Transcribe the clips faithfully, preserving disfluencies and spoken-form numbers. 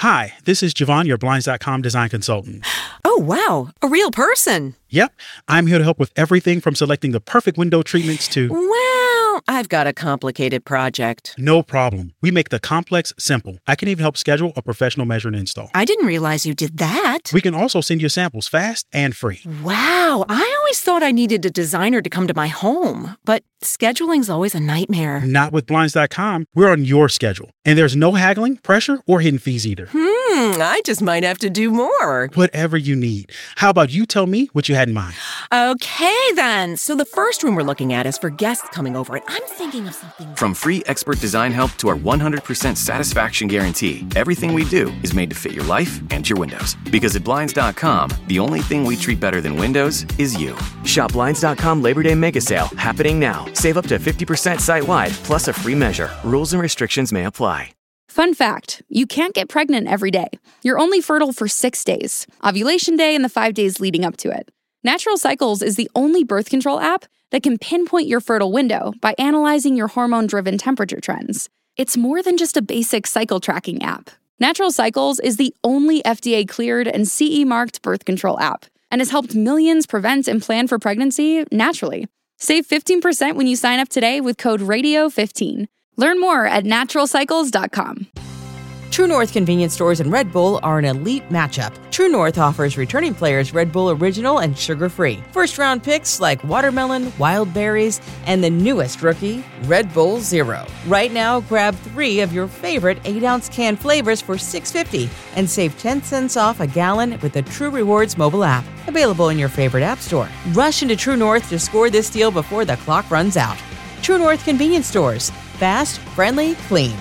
Hi, this is Javon, your Blinds dot com design consultant. Oh, wow. A real person. Yep. I'm here to help with everything from selecting the perfect window treatments to... Well, I've got a complicated project. No problem. We make the complex simple. I can even help schedule a professional measure and install. I didn't realize you did that. We can also send you samples fast and free. Wow. I always thought I needed a designer to come to my home, but scheduling's always a nightmare. Not with Blinds dot com. We're on your schedule. And there's no haggling, pressure, or hidden fees either. Hmm, I just might have to do more. Whatever you need. How about you tell me what you had in mind? Okay, then. So the first room we're looking at is for guests coming over, and I'm thinking of something... From free expert design help to our one hundred percent satisfaction guarantee, everything we do is made to fit your life and your windows. Because at Blinds dot com, the only thing we treat better than windows is you. Shop Blinds dot com Labor Day Mega Sale, happening now. Save up to fifty percent site-wide, plus a free measure. Rules and restrictions may apply. Fun fact, you can't get pregnant every day. You're only fertile for six days, ovulation day and the five days leading up to it. Natural Cycles is the only birth control app that can pinpoint your fertile window by analyzing your hormone-driven temperature trends. It's more than just a basic cycle tracking app. Natural Cycles is the only F D A-cleared and C E-marked birth control app and has helped millions prevent and plan for pregnancy naturally. Save fifteen percent when you sign up today with code radio fifteen. Learn more at natural cycles dot com. True North convenience stores and Red Bull are an elite matchup. True North offers returning players Red Bull Original and sugar-free. First-round picks like watermelon, wild berries, and the newest rookie, Red Bull Zero. Right now, grab three of your favorite eight-ounce can flavors for six dollars and fifty cents and save ten cents off a gallon with the True Rewards mobile app. Available in your favorite app store. Rush into True North to score this deal before the clock runs out. True North convenience stores. Fast, friendly, clean.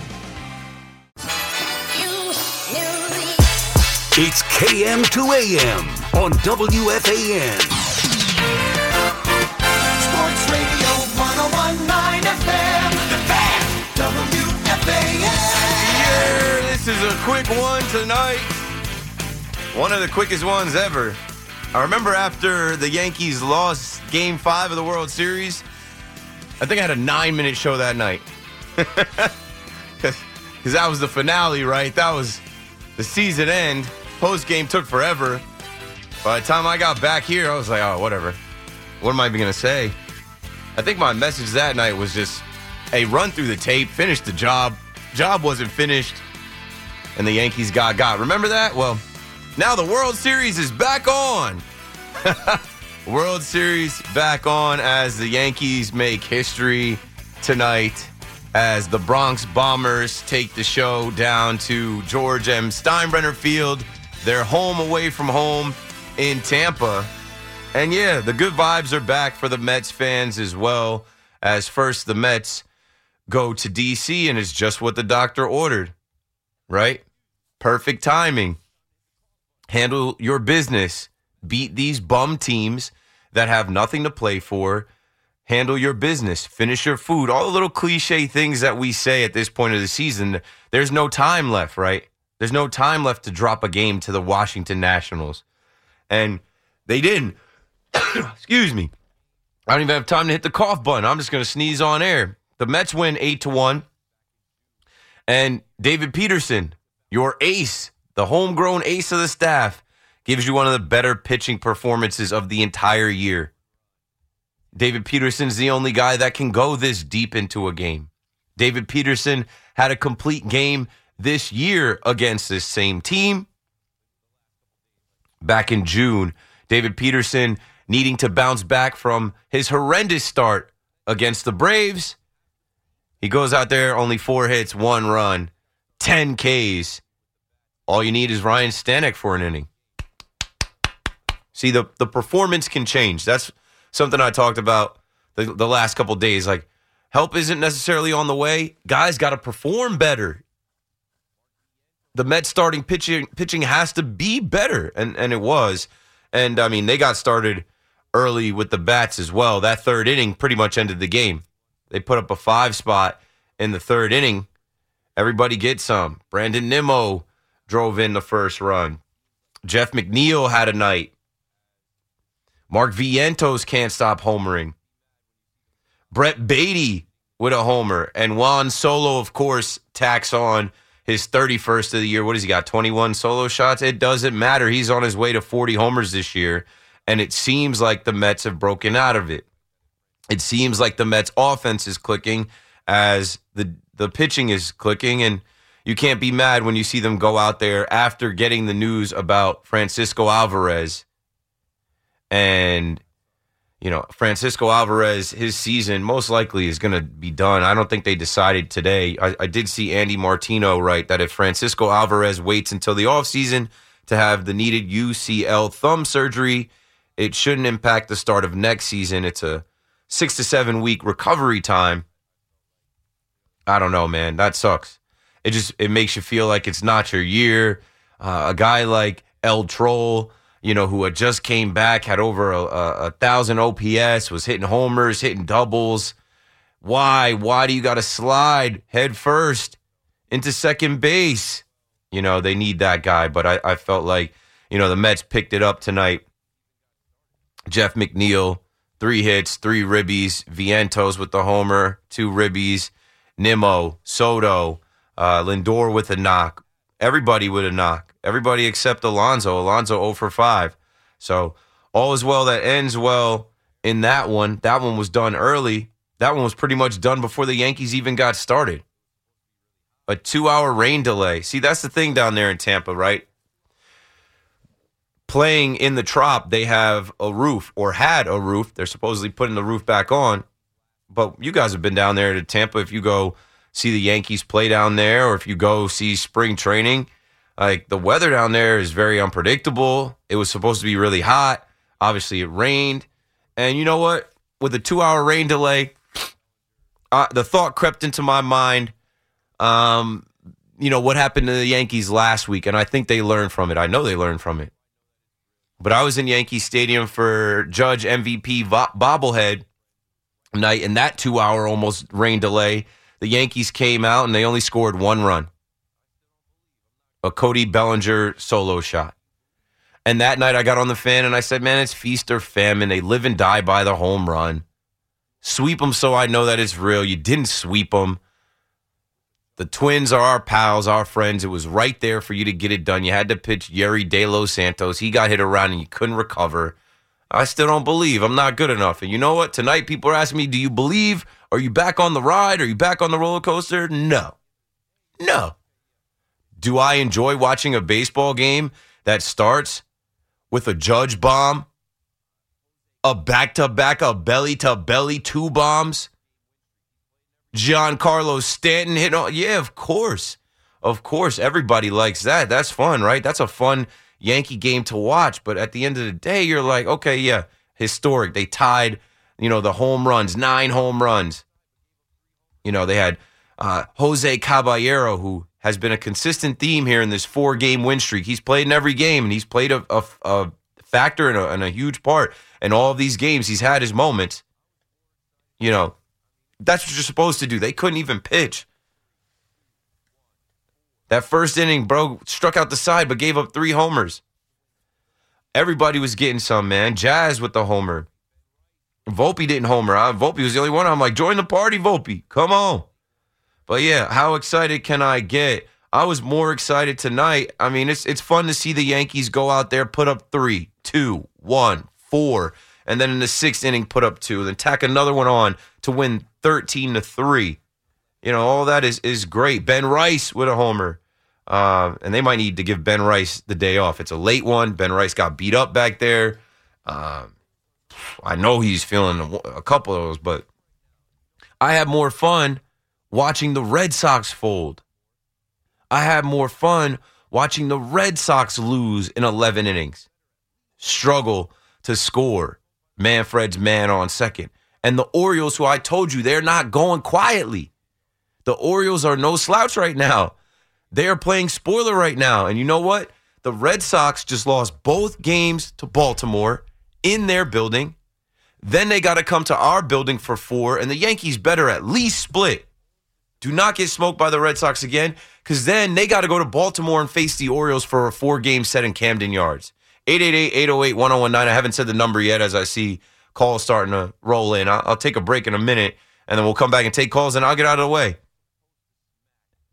It's K M to A M on W F A N. Sports Radio one oh one point nine F M. The Fan. W F A N. Yeah, this is a quick one tonight. One of the quickest ones ever. I remember after the Yankees lost Game five of the World Series, I think I had a nine-minute show that night. Because that was the finale, right? That was the season end. Post-game took forever. By the time I got back here, I was like, oh, whatever. What am I even going to say? I think my message that night was just, hey, run through the tape, finish the job. Job wasn't finished, and the Yankees got got. Remember that? Well, now the World Series is back on. World Series back on as the Yankees make history tonight as the Bronx Bombers take the show down to George M. Steinbrenner Field. They're home away from home in Tampa. And yeah, the good vibes are back for the Mets fans as well, as first the Mets go to D C, and it's just what the doctor ordered, right? Perfect timing. Handle your business. Beat these bum teams that have nothing to play for. Handle your business. Finish your food. All the little cliche things that we say at this point of the season. There's no time left, right? There's no time left to drop a game to the Washington Nationals. And they didn't. Excuse me. I don't even have time to hit the cough button. I'm just going to sneeze on air. The Mets win eight to one. And David Peterson, your ace, the homegrown ace of the staff, gives you one of the better pitching performances of the entire year. David Peterson's the only guy that can go this deep into a game. David Peterson had a complete game this year against this same team. Back in June, David Peterson needing to bounce back from his horrendous start against the Braves. He goes out there, only four hits, one run, ten Ks. All you need is Ryan Stanek for an inning. See, the, the performance can change. That's something I talked about the, the last couple of days. Like, help isn't necessarily on the way. Guys got to perform better. The Mets starting pitching pitching has to be better, and, and it was. And, I mean, they got started early with the bats as well. That third inning pretty much ended the game. They put up a five spot in the third inning. Everybody gets some. Brandon Nimmo drove in the first run. Jeff McNeil had a night. Mark Vientos can't stop homering. Brett Beatty with a homer. And Juan Solo, of course, tacks on his thirty-first of the year. What has he got, twenty-one solo shots? It doesn't matter. He's on his way to forty homers this year, and it seems like the Mets have broken out of it. It seems like the Mets offense is clicking as the the pitching is clicking, and you can't be mad when you see them go out there after getting the news about Francisco Alvarez. And, you know, Francisco Alvarez, his season most likely is going to be done. I don't think they decided today. I, I did see Andy Martino write that if Francisco Alvarez waits until the offseason to have the needed U C L thumb surgery, it shouldn't impact the start of next season. It's a six to seven week recovery time. I don't know, man. That sucks. It just it makes you feel like it's not your year. Uh, a guy like El Troll, you know, who had just came back, had over a, a, a thousand O P S, was hitting homers, hitting doubles. Why? Why do you got to slide head first into second base? You know, they need that guy. But I, I felt like, you know, the Mets picked it up tonight. Jeff McNeil, three hits, three ribbies. Vientos with the homer, two ribbies. Nimmo, Soto, uh, Lindor with a knock. Everybody with a knock. Everybody except Alonso. Alonso oh for five. So all is well that ends well in that one. That one was done early. That one was pretty much done before the Yankees even got started. A two-hour rain delay. See, that's the thing down there in Tampa, right? Playing in the Trop, they have a roof, or had a roof. They're supposedly putting the roof back on. But you guys have been down there to Tampa. If you go see the Yankees play down there, or if you go see spring training, like the weather down there is very unpredictable. It was supposed to be really hot. Obviously, it rained. And you know what? With a two-hour rain delay, uh, the thought crept into my mind, um, you know, what happened to the Yankees last week, and I think they learned from it. I know they learned from it. But I was in Yankee Stadium for Judge M V P vo- bobblehead night, and that two-hour almost rain delay, the Yankees came out and they only scored one run. A Cody Bellinger solo shot. And that night I got on the fan and I said, man, it's feast or famine. They live and die by the home run. Sweep them so I know that it's real. You didn't sweep them. The Twins are our pals, our friends. It was right there for you to get it done. You had to pitch Yerry De Los Santos. He got hit around and you couldn't recover. I still don't believe. I'm not good enough. And you know what? Tonight people are asking me, do you believe? Are you back on the ride? Are you back on the roller coaster? No. No. Do I enjoy watching a baseball game that starts with a Judge bomb, a back-to-back, a belly-to-belly, two bombs? Giancarlo Stanton hit on? Yeah, of course. Of course. Everybody likes that. That's fun, right? That's a fun Yankee game to watch. But at the end of the day, you're like, okay, yeah, historic. They tied, you know, the home runs, nine home runs. You know, they had uh, Jose Caballero, who has been a consistent theme here in this four-game win streak. He's played in every game, and he's played a, a, a factor and a, and a huge part in all of these games. He's had his moments. You know, that's what you're supposed to do. They couldn't even pitch. That first inning, bro, struck out the side but gave up three homers. Everybody was getting some, man. Jazz with the homer. Volpe didn't homer. Huh? Volpe was the only one. I'm like, join the party, Volpe. Come on. But yeah, how excited can I get? I was more excited tonight. I mean, it's it's fun to see the Yankees go out there, put up three, two, one, four, and then in the sixth inning put up two, then tack another one on to win thirteen to three. You know, all that is is great. Ben Rice with a homer. Uh, and they might need to give Ben Rice the day off. It's a late one. Ben Rice got beat up back there. Uh, I know he's feeling a, a couple of those, but I had more fun watching the Red Sox fold. I had more fun watching the Red Sox lose in eleven innings, struggle to score. Manfred's man on second. And the Orioles, who I told you, they're not going quietly. The Orioles are no slouch right now. They are playing spoiler right now. And you know what? The Red Sox just lost both games to Baltimore in their building. Then they got to come to our building for four, and the Yankees better at least split. Do not get smoked by the Red Sox again, because then they got to go to Baltimore and face the Orioles for a four-game set in Camden Yards. eight eight eight, eight oh eight, one oh one nine. I haven't said the number yet as I see calls starting to roll in. I'll, I'll take a break in a minute, and then we'll come back and take calls, and I'll get out of the way.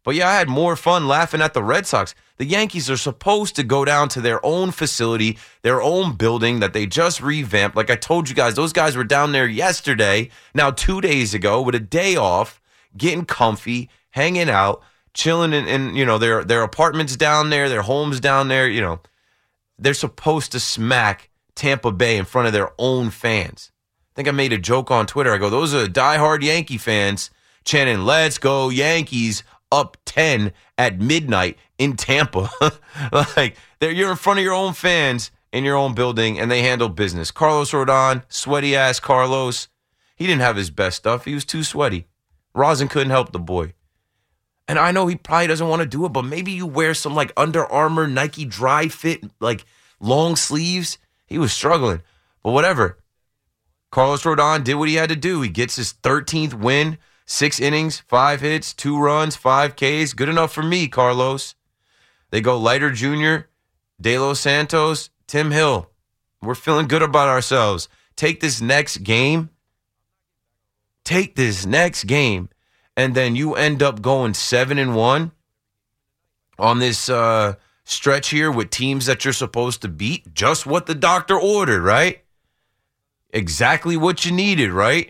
But yeah, I had more fun laughing at the Red Sox. The Yankees are supposed to go down to their own facility, their own building that they just revamped. Like I told you guys, those guys were down there yesterday, now two days ago, with a day off, getting comfy, hanging out, chilling in, in you know, their their apartments down there, their homes down there. You know, they're supposed to smack Tampa Bay in front of their own fans. I think I made a joke on Twitter. I go, those are diehard Yankee fans chanting, "Let's go Yankees," up ten at midnight in Tampa. Like, you're in front of your own fans in your own building, and they handle business. Carlos Rodon, sweaty-ass Carlos, he didn't have his best stuff. He was too sweaty. Rosin couldn't help the boy. And I know he probably doesn't want to do it, but maybe you wear some, like, Under Armour, Nike dry fit, like, long sleeves. He was struggling. But whatever. Carlos Rodon did what he had to do. He gets his thirteenth win. Six innings, five hits, two runs, five Ks. Good enough for me, Carlos. They go Leiter Junior, De Los Santos, Tim Hill. We're feeling good about ourselves. Take this next game. Take this next game. And then you end up going seven and one on this uh, stretch here with teams that you're supposed to beat. Just what the doctor ordered, right? Exactly what you needed, right?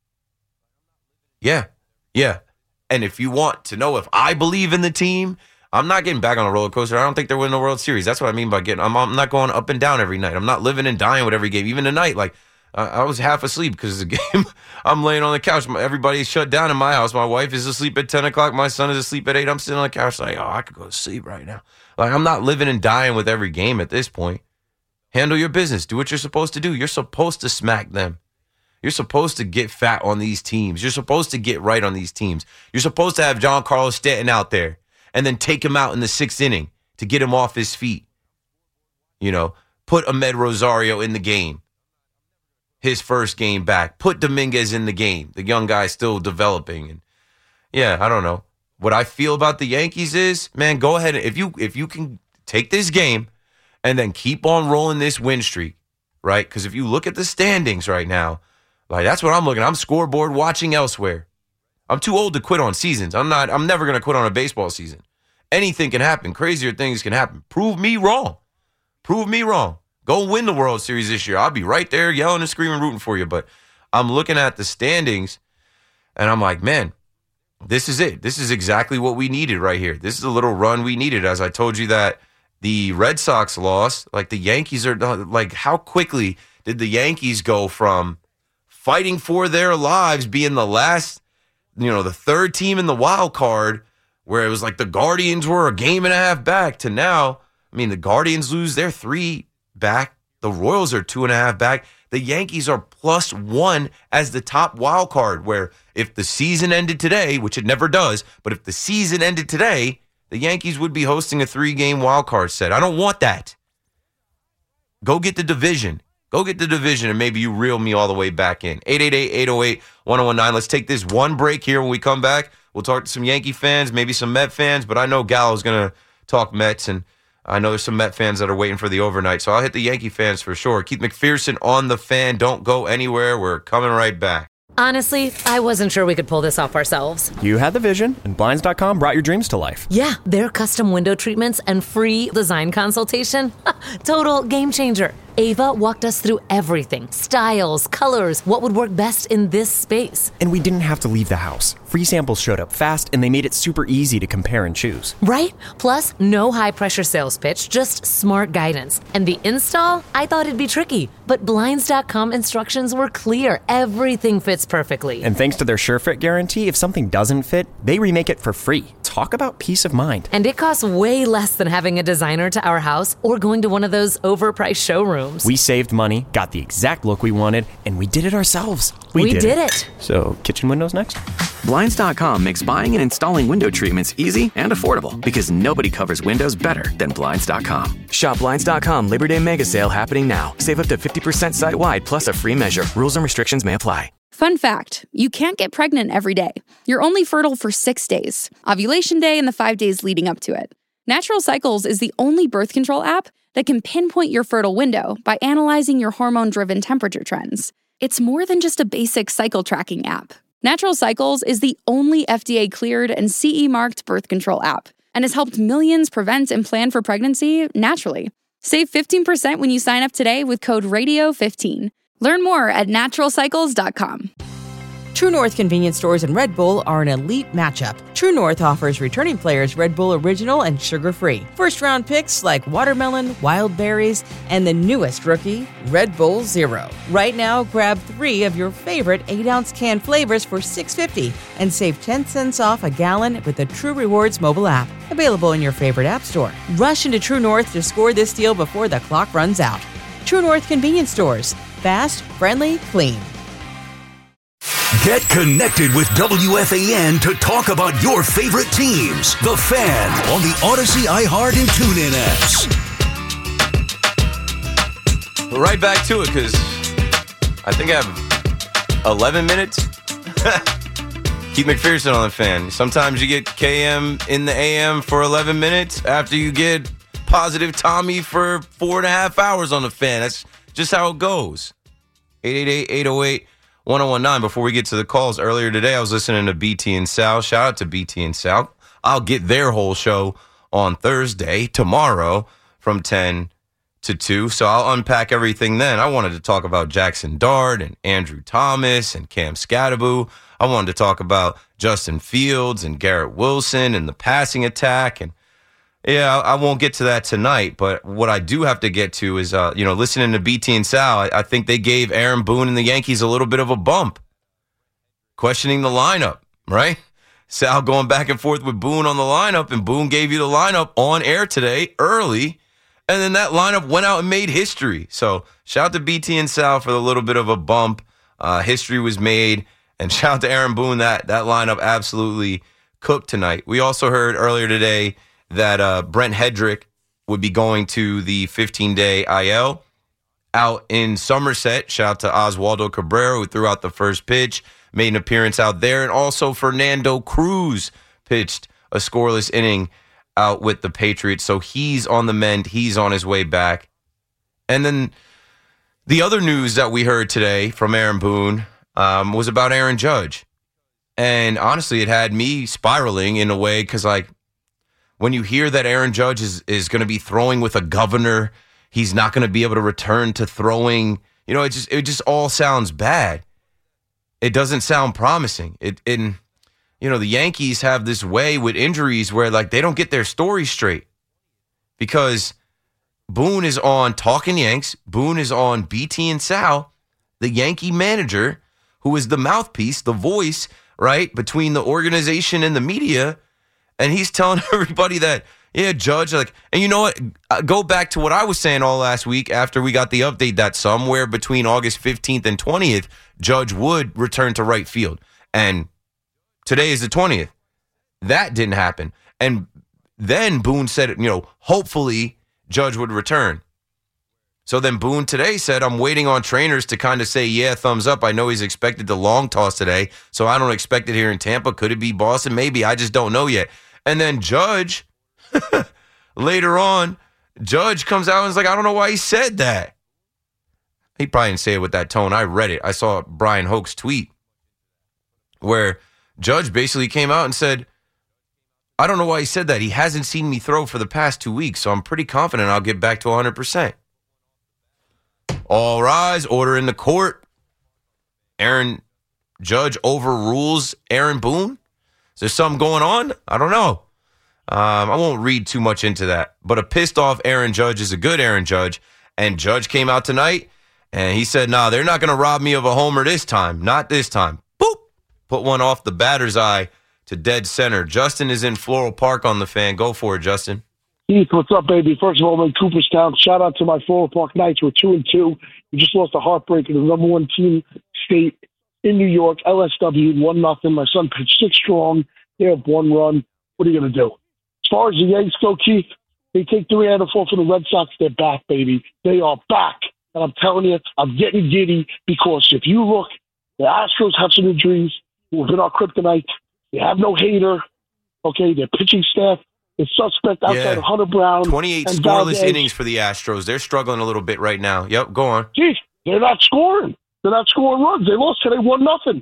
Yeah, yeah. And if you want to know if I believe in the team, I'm not getting back on a roller coaster. I don't think they're winning the World Series. That's what I mean by getting, I'm, I'm not going up and down every night. I'm not living and dying with every game. Even tonight, like, uh, I was half asleep because of the game. I'm laying on the couch. My, everybody's shut down in my house. My wife is asleep at ten o'clock. My son is asleep at eight. I'm sitting on the couch like, oh, I could go to sleep right now. Like, I'm not living and dying with every game at this point. Handle your business. Do what you're supposed to do. You're supposed to smack them. You're supposed to get fat on these teams. You're supposed to get right on these teams. You're supposed to have Giancarlo Stanton out there and then take him out in the sixth inning to get him off his feet. You know, put Ahmed Rosario in the game. His first game back. Put Dominguez in the game. The young guy still developing. And yeah, I don't know. What I feel about the Yankees is, man, go ahead. If you if you can take this game and then keep on rolling this win streak, right? Because if you look at the standings right now, like, that's what I'm looking at. I'm scoreboard watching elsewhere. I'm too old to quit on seasons. I'm not. I'm never going to quit on a baseball season. Anything can happen. Crazier things can happen. Prove me wrong. Prove me wrong. Go win the World Series this year. I'll be right there yelling and screaming, rooting for you. But I'm looking at the standings, and I'm like, man, this is it. This is exactly what we needed right here. This is a little run we needed. As I told you that the Red Sox lost, like the Yankees are, like, how quickly did the Yankees go from fighting for their lives, being the last, you know, the third team in the wild card, where it was like the Guardians were a game and a half back, to now, I mean, the Guardians lose their three back. The Royals are two and a half back. The Yankees are plus one as the top wild card, where if the season ended today, which it never does, but if the season ended today, the Yankees would be hosting a three-game wild card set. I don't want that. Go get the division. Go get the division, and maybe you reel me all the way back in. eight eight eight, eight oh eight, one oh one nine. Let's take this one break here. When we come back, we'll talk to some Yankee fans, maybe some Met fans, but I know Gallo's going to talk Mets, and I know there's some Met fans that are waiting for the overnight, so I'll hit the Yankee fans for sure. Keith McPherson on the Fan. Don't go anywhere. We're coming right back. Honestly, I wasn't sure we could pull this off ourselves. You had the vision, and Blinds dot com brought your dreams to life. Yeah, their custom window treatments and free design consultation. Total game changer. Ava walked us through everything. Styles, colors, what would work best in this space. And we didn't have to leave the house. Free samples showed up fast, and they made it super easy to compare and choose. Right? Plus, no high-pressure sales pitch, just smart guidance. And the install? I thought it'd be tricky, but Blinds dot com instructions were clear. Everything fits perfectly. And thanks to their SureFit guarantee, if something doesn't fit, they remake it for free. Talk about peace of mind. And it costs way less than having a designer to our house or going to one of those overpriced showrooms. We saved money, got the exact look we wanted, and we did it ourselves. We, we did, did it. it. So, kitchen windows next? Blinds dot com makes buying and installing window treatments easy and affordable because nobody covers windows better than Blinds dot com. Shop Blinds dot com Labor Day Mega Sale happening now. Save up to fifty percent site-wide plus a free measure. Rules and restrictions may apply. Fun fact, you can't get pregnant every day. You're only fertile for six days, ovulation day and the five days leading up to it. Natural Cycles is the only birth control app that can pinpoint your fertile window by analyzing your hormone-driven temperature trends. It's more than just a basic cycle tracking app. Natural Cycles is the only F D A-cleared and C E-marked birth control app and has helped millions prevent and plan for pregnancy naturally. Save fifteen percent when you sign up today with code radio fifteen. Learn more at natural cycles dot com. True North convenience stores and Red Bull are an elite matchup. True North offers returning players Red Bull Original and sugar-free. First-round picks like watermelon, wild berries, and the newest rookie, Red Bull Zero. Right now, grab three of your favorite eight-ounce can flavors for six dollars and fifty cents and save ten cents off a gallon with the True Rewards mobile app. Available in your favorite app store. Rush into True North to score this deal before the clock runs out. True North convenience stores. Fast, friendly, clean. Get connected with W F A N to talk about your favorite teams. The Fan on the Odyssey, iHeart, and TuneIn apps. Right back to it, because I think I have eleven minutes. Keith McPherson on The Fan. Sometimes you get K M in the A M for eleven minutes after you get Positive Tommy for four and a half hours on The Fan. That's just how it goes. eight eight eight, eight oh eight, one oh one nine. Before we get to the calls, earlier today I was listening to B T and Sal. Shout out to B T and Sal. I'll get their whole show on Thursday, tomorrow, from ten to two. So I'll unpack everything then. I wanted to talk about Jackson Dart and Andrew Thomas and Cam Scatteraboo. I wanted to talk about Justin Fields and Garrett Wilson and the passing attack. And yeah, I won't get to that tonight, but what I do have to get to is, uh, you know, listening to B T and Sal, I, I think they gave Aaron Boone and the Yankees a little bit of a bump, questioning the lineup, right? Sal going back and forth with Boone on the lineup, and Boone gave you the lineup on air today, early, and then that lineup went out and made history. So shout out to B T and Sal for the little bit of a bump. Uh, history was made, and shout out to Aaron Boone. That, that lineup absolutely cooked tonight. We also heard earlier today that uh, Brent Hedrick would be going to the fifteen-day I L out in Somerset. Shout out to Oswaldo Cabrera, who threw out the first pitch, made an appearance out there. And also Fernando Cruz pitched a scoreless inning out with the Patriots. So he's on the mend. He's on his way back. And then the other news that we heard today from Aaron Boone um, was about Aaron Judge. And honestly, it had me spiraling in a way because, like, when you hear that Aaron Judge is, is going to be throwing with a governor, he's not going to be able to return to throwing. You know, it just it just all sounds bad. It doesn't sound promising. It in you know, the Yankees have this way with injuries where, like, they don't get their story straight because Boone is on Talking Yanks. Boone is on B T and Sal, the Yankee manager, who is the mouthpiece, the voice, right, between the organization and the media. And he's telling everybody that, yeah, Judge, like, and you know what? Go back to what I was saying all last week after we got the update that somewhere between August fifteenth and twentieth, Judge would return to right field. And today is the twentieth. That didn't happen. And then Boone said, you know, hopefully Judge would return. So then Boone today said, I'm waiting on trainers to kind of say, yeah, thumbs up. I know he's expected the long toss today, so I don't expect it here in Tampa. Could it be Boston? Maybe. I just don't know yet. And then Judge, later on, Judge comes out and is like, I don't know why he said that. He probably didn't say it with that tone. I read it. I saw Brian Hoke's tweet where Judge basically came out and said, I don't know why he said that. He hasn't seen me throw for the past two weeks, so I'm pretty confident I'll get back to one hundred percent. All rise, order in the court. Aaron Judge overrules Aaron Boone. Is there something going on? I don't know. Um, I won't read too much into that. But a pissed off Aaron Judge is a good Aaron Judge. And Judge came out tonight and he said, nah, they're not going to rob me of a homer this time. Not this time. Boop. Put one off the batter's eye to dead center. Justin is in Floral Park on The Fan. Go for it, Justin. Heath, what's up, baby? First of all, I'm in Cooperstown. Shout out to my Floral Park Knights. We're two and two. We just lost a heartbreaker to the number one team state in New York, L S W, one nothing. My son pitched six strong. They have one run. What are you going to do? As far as the Yanks go, Keith, they take three out of four from the Red Sox. They're back, baby. They are back. And I'm telling you, I'm getting giddy because if you look, the Astros have some injuries who have been our kryptonite. They have no Hader. Okay, their pitching staff is suspect outside yeah. of Hunter Brown. twenty-eight and scoreless Valdez. innings for the Astros. They're struggling a little bit right now. Yep, go on. Geez, they're not scoring. They're not scoring runs. They lost today one nothing.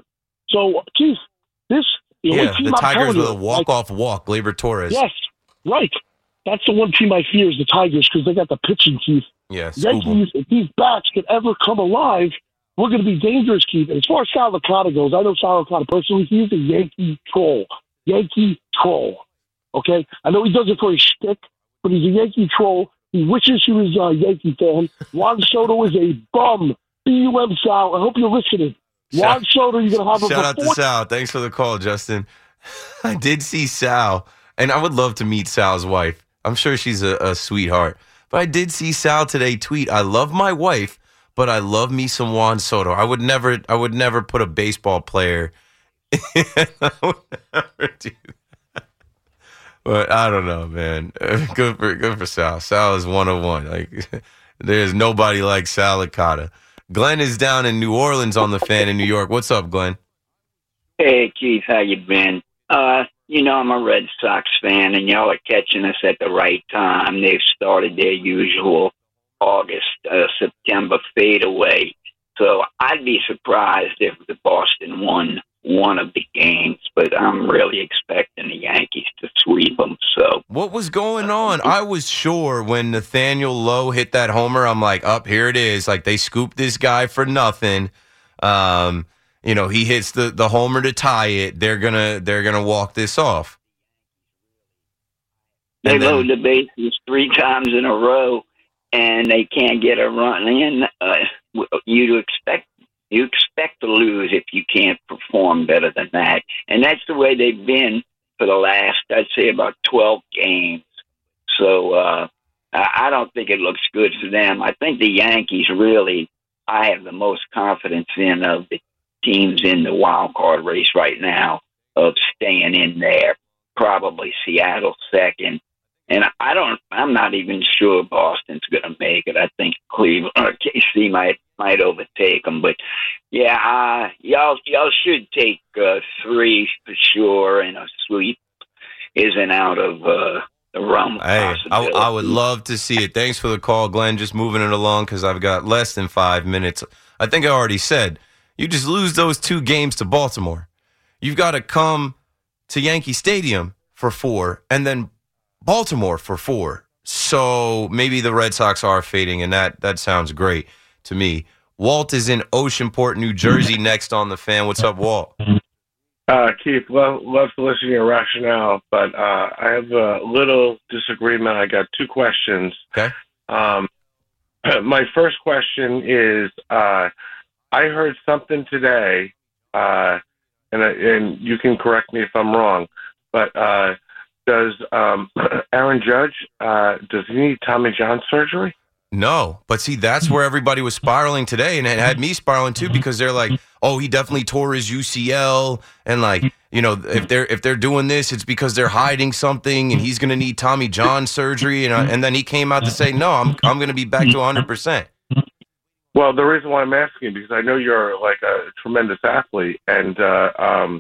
So, Keith, this the Yeah, only team the I'm Tigers telling with you, a walk-off walk, Gleyber Torres. Yes, right. That's the one team I fear is the Tigers because they got the pitching, Keith. Yeah, scoop 'em. Yankees, if these bats could ever come alive, we're going to be dangerous, Keith. And as far as Sal Licata goes, I know Sal Licata personally. He's a Yankee troll. Yankee troll. Okay? I know he does it for his shtick, but he's a Yankee troll. He wishes he was a Yankee fan. Juan Soto is a bum. B U M, Sal. I hope you're listening. Juan Soto, you're going to have a Shout out to before- Sal. Thanks for the call, Justin. I did see Sal, and I would love to meet Sal's wife. I'm sure she's a, a sweetheart. But I did see Sal today tweet, I love my wife, but I love me some Juan Soto. I would never I would never put a baseball player I would never do that. But I don't know, man. Good for good for Sal. Sal is one of one. Like there's nobody like Sal Licata. Glenn is down in New Orleans on the Fan in New York. What's up, Glenn? Hey, Keith, how you been? Uh, you know, I'm a Red Sox fan, and y'all are catching us at the right time. They've started their usual August, uh, September fadeaway. So I'd be surprised if the Boston won one of the games, but I'm really expecting the Yankees to sweep them. So what was going on? I was sure when Nathaniel Lowe hit that homer, I'm like, up, here it is. Like, they scooped this guy for nothing. Um, you know, he hits the, the homer to tie it. They're gonna they're gonna walk this off. They load the bases three times in a row, and they can't get a run in. Uh, you'd expect you expect to lose if you can't perform better than that, and that's the way they've been for the last, I'd say, about twelve games. So uh, I don't think it looks good for them. I think the Yankees really, I have the most confidence in of the teams in the wild card race right now of staying in there. Probably Seattle second. And I don't, I'm not even sure Boston's going to make it. I think Cleveland or K C might, might overtake them. But yeah, uh, y'all, y'all should take uh, three for sure. And a sweep isn't out of uh, the realm of Hey, I, possibility. I would love to see it. Thanks for the call, Glenn. Just moving it along because I've got less than five minutes. I think I already said, you just lose those two games to Baltimore. You've got to come to Yankee Stadium for four and then Baltimore for four. So maybe the Red Sox are fading, and that, that sounds great to me. Walt is in Oceanport, New Jersey, next on the Fan. What's up, Walt? Uh, Keith, love, love to listen to your rationale, but uh, I have a little disagreement. I got two questions. Okay. Um, my first question is, uh, I heard something today, uh, and and you can correct me if I'm wrong, but uh, does um, Aaron Judge, uh, does he need Tommy John surgery? No, but see, that's where everybody was spiraling today, and it had me spiraling too, because they're like, oh, he definitely tore his U C L, and like, you know, if they're if they're doing this, it's because they're hiding something, and he's going to need Tommy John surgery, and uh, and then he came out to say, no, I'm I'm going to be back to one hundred percent. Well, the reason why I'm asking, because I know you're like a tremendous athlete, and uh, um,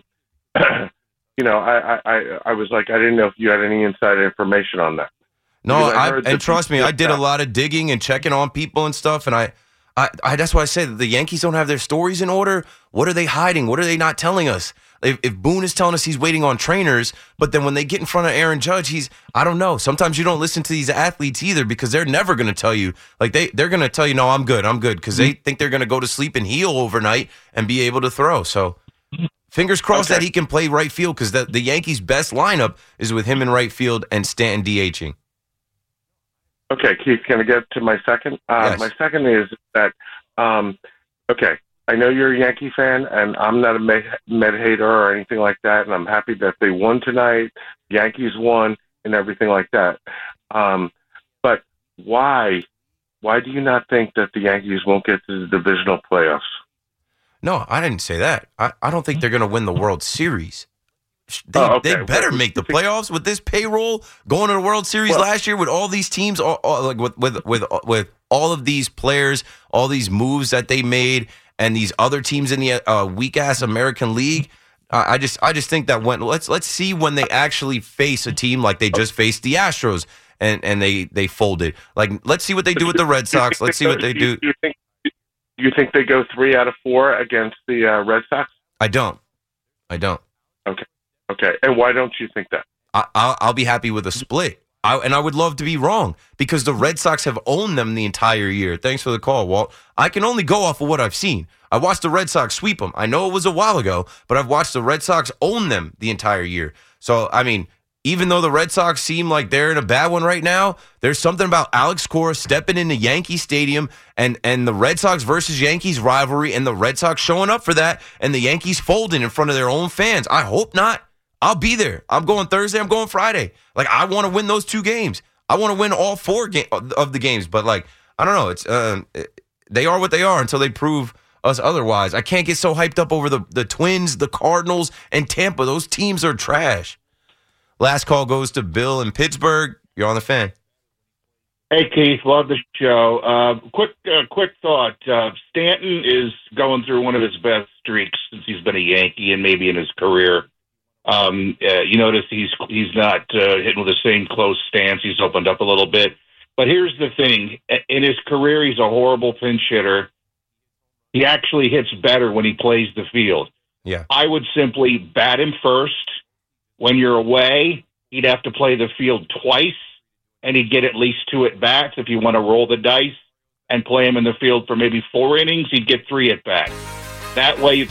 you know, I, I I was like, I didn't know if you had any inside information on that. No, Because I I, heard and that- trust me, I did a lot of digging and checking on people and stuff, and I, I, I that's why I say that the Yankees don't have their stories in order. What are they hiding? What are they not telling us? If, if Boone is telling us he's waiting on trainers, but then when they get in front of Aaron Judge, he's, I don't know. Sometimes you don't listen to these athletes either, because they're never going to tell you, like they, they're going to tell you, no, I'm good, I'm good, because they think they're going to go to sleep and heal overnight and be able to throw. So fingers crossed Okay. that he can play right field, because the, the Yankees' best lineup is with him in right field and Stanton DHing. Okay, Keith, can I get to my second? Uh, Yes. My second is that, um, okay, I know you're a Yankee fan, and I'm not a med, med hater or anything like that, and I'm happy that they won tonight, Yankees won, and everything like that. Um, but why, why do you not think that the Yankees won't get to the divisional playoffs? No, I didn't say that. I, I don't think they're going to win the World Series. They, Oh, okay. they better Well, make the playoffs with this payroll going to the World Series Well- last year with all these teams, all, all, like with, with with with all of these players, all these moves that they made, and these other teams in the uh, weak ass American League. Uh, I just I just think that when let's let's see when they actually face a team like they just faced the Astros and and they they folded. Like, let's see what they do with the Red Sox. Let's see what they do. You think, you think they go three out of four against the uh, Red Sox? I don't. I don't. Okay. Okay. And why don't you think that? I, I'll, I'll be happy with a split. I, and I would love to be wrong because the Red Sox have owned them the entire year. Thanks for the call, Walt. I can only go off of what I've seen. I watched the Red Sox sweep them. I know it was a while ago, but I've watched the Red Sox own them the entire year. So, I mean, even though the Red Sox seem like they're in a bad one right now, there's something about Alex Cora stepping into Yankee Stadium and, and the Red Sox versus Yankees rivalry and the Red Sox showing up for that and the Yankees folding in front of their own fans. I hope not. I'll be there. I'm going Thursday. I'm going Friday. Like, I want to win those two games. I want to win all four ga- of the games. But, like, I don't know. It's uh, they are what they are until they prove us otherwise. I can't get so hyped up over the, the Twins, the Cardinals, and Tampa. Those teams are trash. Last call goes to Bill in Pittsburgh. You're on the Fan. Hey, Keith. Love the show. Uh, quick uh, quick thought. Uh, Stanton is going through one of his best streaks since he's been a Yankee and maybe in his career. Um, uh, you notice he's he's not uh, hitting with the same close stance. He's opened up a little bit. But here's the thing. In his career, he's a horrible pinch hitter. He actually hits better when he plays the field. Yeah. I would simply bat him first. When you're away, he'd have to play the field twice, and he'd get at least two at-bats. If you want to roll the dice and play him in the field for maybe four innings, he'd get three at-bats. That way...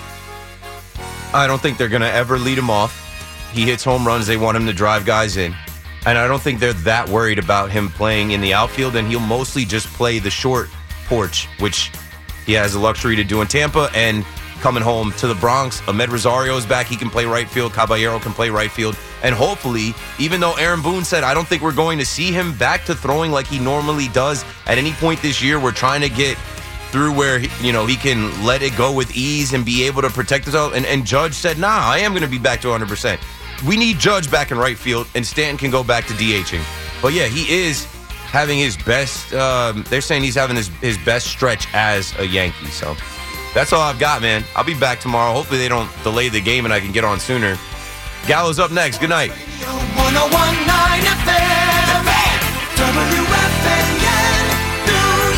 I don't think they're going to ever lead him off. He hits home runs. They want him to drive guys in. And I don't think they're that worried about him playing in the outfield, and he'll mostly just play the short porch, which he has the luxury to do in Tampa. And coming home to the Bronx, Ahmed Rosario's back. He can play right field. Caballero can play right field. And hopefully, even though Aaron Boone said, I don't think we're going to see him back to throwing like he normally does at any point this year, we're trying to get through where, you know, he can let it go with ease and be able to protect himself. And, and Judge said, nah, I am going to be back to one hundred percent. We need Judge back in right field, and Stanton can go back to DHing. But, yeah, he is having his best, um, they're saying he's having his, his best stretch as a Yankee. So that's all I've got, man. I'll be back tomorrow. Hopefully they don't delay the game and I can get on sooner. Gallo's up next. Good night. one oh one point nine F M, W F A N, New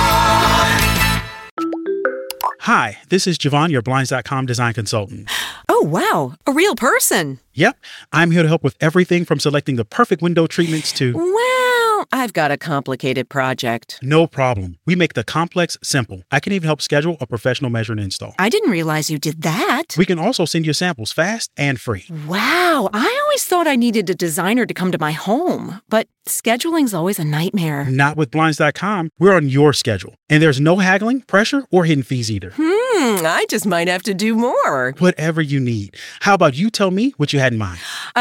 York. Hi, this is Javon, your Blinds dot com design consultant. Oh, wow. A real person. Yep. I'm here to help with everything from selecting the perfect window treatments to... Well, I've got a complicated project. No problem. We make the complex simple. I can even help schedule a professional measure and install. I didn't realize you did that. We can also send you samples fast and free. Wow. I always thought I needed a designer to come to my home, but scheduling's always a nightmare. Not with Blinds dot com. We're on your schedule. And there's no haggling, pressure, or hidden fees either. Hmm, I just might have to do more. Whatever you need. How about you tell me what you had in mind?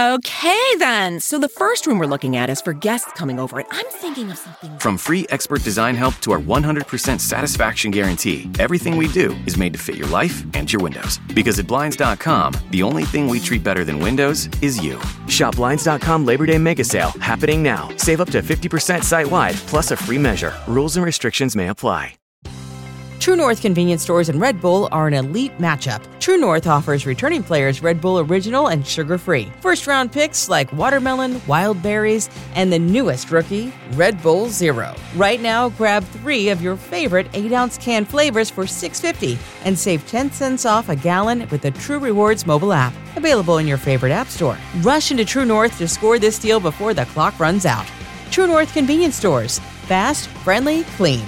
Okay, then. So the first room we're looking at is for guests coming over, and I'm thinking of something... From free expert design help to our one hundred percent satisfaction guarantee, everything we do is made to fit your life and your windows. Because at Blinds dot com, the only thing we treat better than windows is you. Shop Blinds dot com Labor Day Mega Sale happening now. Save up to fifty percent site-wide, plus a free measure. Rules and restrictions may apply. True North convenience stores and Red Bull are an elite matchup. True North offers returning players Red Bull Original and sugar-free. First-round picks like watermelon, wild berries, and the newest rookie, Red Bull Zero. Right now, grab three of your favorite eight-ounce can flavors for six dollars and fifty cents and save ten cents off a gallon with the True Rewards mobile app. Available in your favorite app store. Rush into True North to score this deal before the clock runs out. True North convenience stores. Fast, friendly, clean.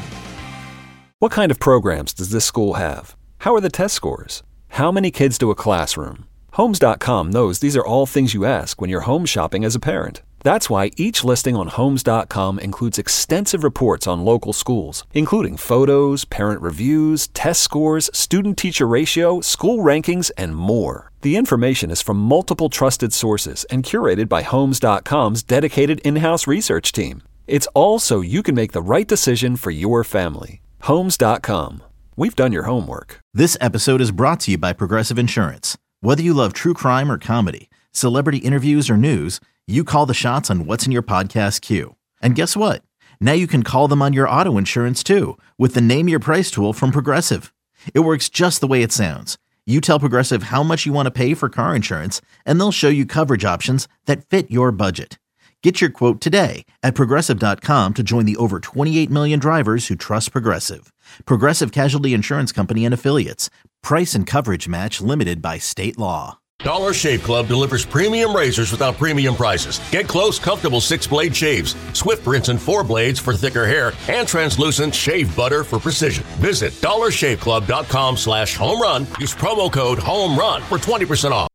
What kind of programs does this school have? How are the test scores? How many kids do a classroom? Homes dot com knows these are all things you ask when you're home shopping as a parent. That's why each listing on Homes dot com includes extensive reports on local schools, including photos, parent reviews, test scores, student-teacher ratio, school rankings, and more. The information is from multiple trusted sources and curated by Homes dot com's dedicated in-house research team. It's all so you can make the right decision for your family. Homes dot com. We've done your homework. This episode is brought to you by Progressive Insurance. Whether you love true crime or comedy, celebrity interviews or news, you call the shots on what's in your podcast queue. And guess what? Now you can call them on your auto insurance too with the Name Your Price tool from Progressive. It works just the way it sounds. You tell Progressive how much you want to pay for car insurance, and they'll show you coverage options that fit your budget. Get your quote today at Progressive dot com to join the over twenty-eight million drivers who trust Progressive. Progressive Casualty Insurance Company and Affiliates. Price and coverage match limited by state law. Dollar Shave Club delivers premium razors without premium prices. Get close, comfortable six-blade shaves, swift rinse and four blades for thicker hair, and translucent shave butter for precision. Visit dollarshaveclub.com slash home run. Use promo code HOME RUN for twenty percent off.